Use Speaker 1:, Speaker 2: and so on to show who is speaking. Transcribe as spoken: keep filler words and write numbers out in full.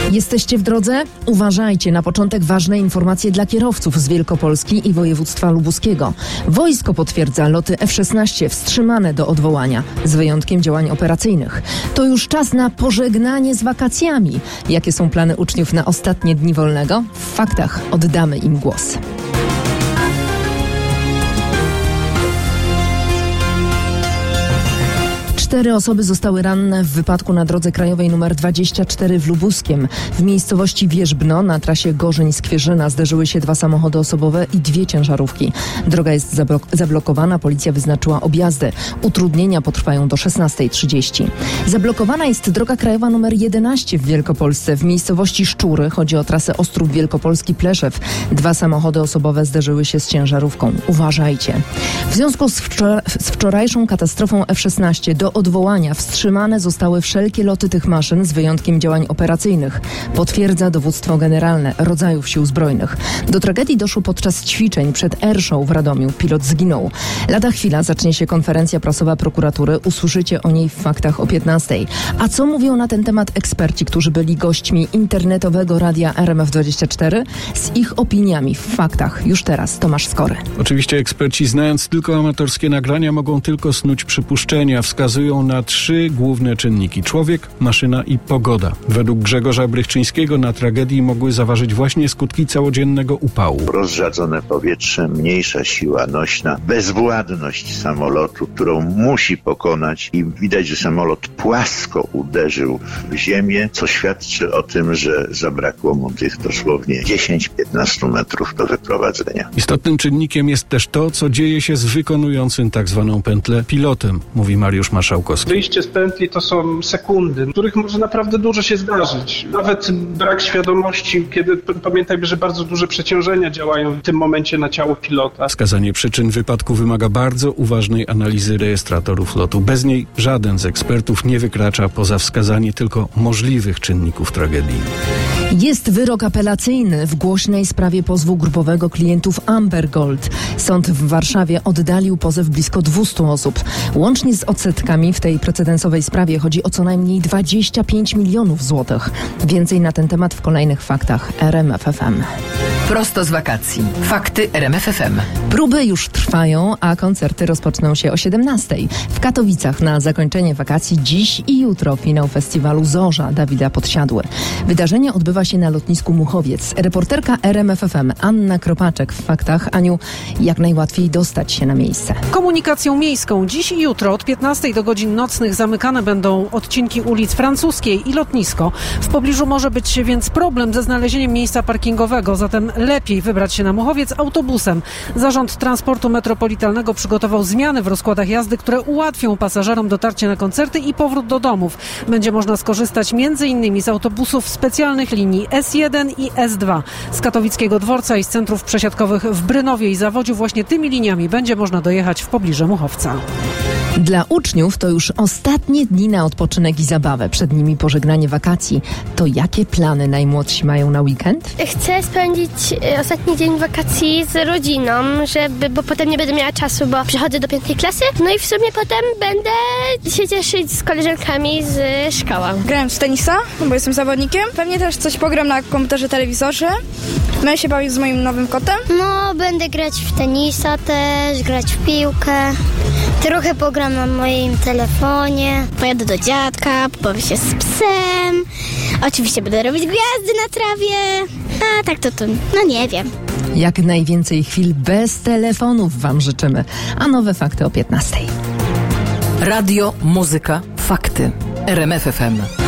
Speaker 1: Jesteście w drodze? Uważajcie, na początek ważne informacje dla kierowców z Wielkopolski i województwa lubuskiego. Wojsko potwierdza loty F szesnaście wstrzymane do odwołania, z wyjątkiem działań operacyjnych. To już czas na pożegnanie z wakacjami. Jakie są plany uczniów na ostatnie dni wolnego? W faktach oddamy im głos. Cztery osoby zostały ranne w wypadku na drodze krajowej nr dwadzieścia cztery w Lubuskiem. W miejscowości Wierzbno na trasie Gorzeń-Skwierzyna zderzyły się dwa samochody osobowe i dwie ciężarówki. Droga jest zablok- zablokowana, policja wyznaczyła objazdy. Utrudnienia potrwają do szesnastej trzydzieści. Zablokowana jest droga krajowa nr jedenaście w Wielkopolsce. W miejscowości Szczury chodzi o trasę Ostrów Wielkopolski-Pleszew. Dwa samochody osobowe zderzyły się z ciężarówką. Uważajcie. W związku z, wczor- z wczorajszą katastrofą F szesnaście do odwołania wstrzymane zostały wszelkie loty tych maszyn z wyjątkiem działań operacyjnych, potwierdza dowództwo generalne rodzajów sił zbrojnych. Do tragedii doszło podczas ćwiczeń przed Airshow w Radomiu. Pilot zginął. Lada chwila zacznie się konferencja prasowa prokuratury. Usłyszycie o niej w faktach o piętnastej. A co mówią na ten temat eksperci, którzy byli gośćmi internetowego radia R M F dwadzieścia cztery? Z ich opiniami w faktach już teraz Tomasz Skory.
Speaker 2: Oczywiście eksperci, znając tylko amatorskie nagrania, mogą tylko snuć przypuszczenia. Wskazują na trzy główne czynniki: człowiek, maszyna i pogoda. Według Grzegorza Brychczyńskiego na tragedii mogły zaważyć właśnie skutki całodziennego upału.
Speaker 3: Rozrzadzone powietrze, mniejsza siła nośna, bezwładność samolotu, którą musi pokonać, i widać, że samolot płasko uderzył w ziemię, co świadczy o tym, że zabrakło mu tych dosłownie dziesięć do piętnastu metrów do wyprowadzenia.
Speaker 2: Istotnym czynnikiem jest też to, co dzieje się z wykonującym tak zwaną pętlę pilotem, mówi Mariusz Maszałkowski.
Speaker 4: Wyjście z pętli to są sekundy, w których może naprawdę dużo się zdarzyć. Nawet brak świadomości, kiedy pamiętajmy, że bardzo duże przeciążenia działają w tym momencie na ciało pilota.
Speaker 2: Wskazanie przyczyn wypadku wymaga bardzo uważnej analizy rejestratorów lotu. Bez niej żaden z ekspertów nie wykracza poza wskazanie tylko możliwych czynników tragedii.
Speaker 1: Jest wyrok apelacyjny w głośnej sprawie pozwu grupowego klientów Amber Gold. Sąd w Warszawie oddalił pozew blisko dwieście osób. Łącznie z odsetkami w tej precedensowej sprawie chodzi o co najmniej dwadzieścia pięć milionów złotych. Więcej na ten temat w kolejnych faktach R M F F M.
Speaker 5: Prosto z wakacji. Fakty R M F F M.
Speaker 1: Próby już trwają, a koncerty rozpoczną się o siedemnastej. W Katowicach na zakończenie wakacji dziś i jutro finał festiwalu Zorza Dawida Podsiadły. Wydarzenie odbywa się na lotnisku Muchowiec. Reporterka R M F F M Anna Kropaczek w faktach. Aniu, jak najłatwiej dostać się na miejsce?
Speaker 6: Komunikacją miejską. Dziś i jutro od piętnastej do godzin nocnych zamykane będą odcinki ulic Francuskiej i lotnisko. W pobliżu może być więc problem ze znalezieniem miejsca parkingowego, zatem lepiej wybrać się na Muchowiec autobusem. Zarząd Transportu Metropolitalnego przygotował zmiany w rozkładach jazdy, które ułatwią pasażerom dotarcie na koncerty i powrót do domów. Będzie można skorzystać między innymi z autobusów specjalnych linii S jeden i S dwa. Z katowickiego dworca i z centrów przesiadkowych w Brynowie i Zawodziu właśnie tymi liniami będzie można dojechać w pobliże Muchowca.
Speaker 1: Dla uczniów to już ostatnie dni na odpoczynek i zabawę. Przed nimi pożegnanie wakacji. To jakie plany najmłodsi mają na weekend?
Speaker 7: Chcę spędzić ostatni dzień wakacji z rodziną, żeby, bo potem nie będę miała czasu, bo przechodzę do piątej klasy. No i w sumie potem będę się cieszyć z koleżankami z szkoły.
Speaker 8: Grałem w tenisa, bo jestem zawodnikiem. Pewnie też coś pogram na komputerze, telewizorze. Będę się bawić z moim nowym kotem.
Speaker 7: No, będę grać w tenisa też, grać w piłkę. Trochę pogram na moim telefonie. Pojadę do dziadka, pobawię się z psem. Oczywiście będę robić gwiazdy na trawie. A tak to, to no nie wiem.
Speaker 1: Jak najwięcej chwil bez telefonów wam życzymy. A nowe fakty o piętnastej.
Speaker 5: Radio, muzyka, fakty. R M F F M.